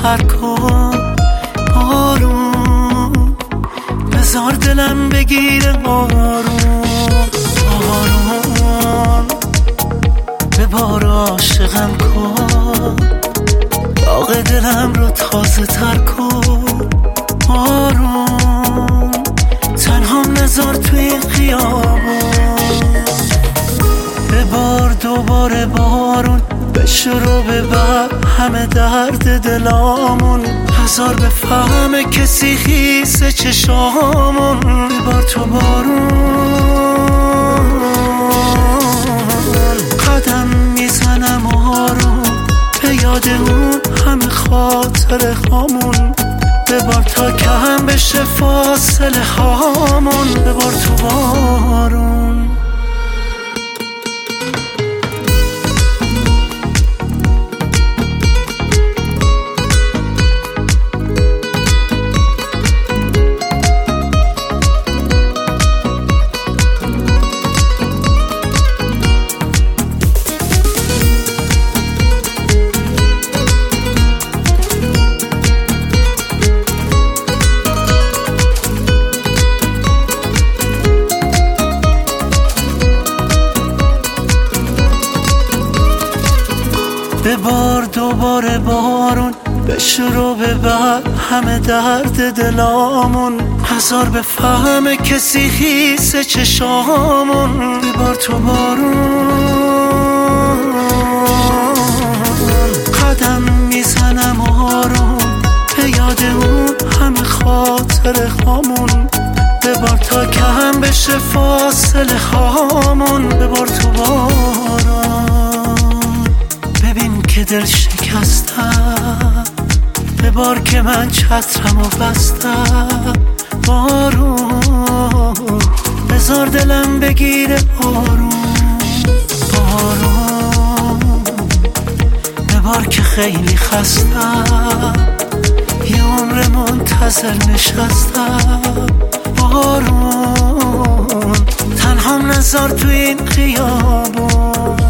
تر کن بارون، بذار دلم بگیره آروم آروم، به بار عاشقم کن، داغ دلم رو تازه تر کن بارون، تنهام نذار توی این خیابون. ببار دوباره بارون، بشورو ببر همه درد دلامون، هزار بفهمه کسی خیسه چشامون. ببار تو بارون، قدم میزنم آروم، به یاد اون همه خاطر هامون. ببار تا کم بشه فاصله هامون، ببار تو بارون. ببار دوباره بارون، بشورو ببر همه درد دلامون، هزار بفهمه کسی خیسه چشامون. ببار تو بارون، قدم میزنم آروم، به یاد اون همه خاطر هامون. ببار تا کم بشه فاصله هامون، ببار تو بارون. ببین که دل شکستم، ببار که من چترم و بستم بارون، بذار دلم بگیره آروم آروم، ببار که خیلی خستم، یه عمر منتظر نشستم بارون، تنهام نذار تو این خیابون.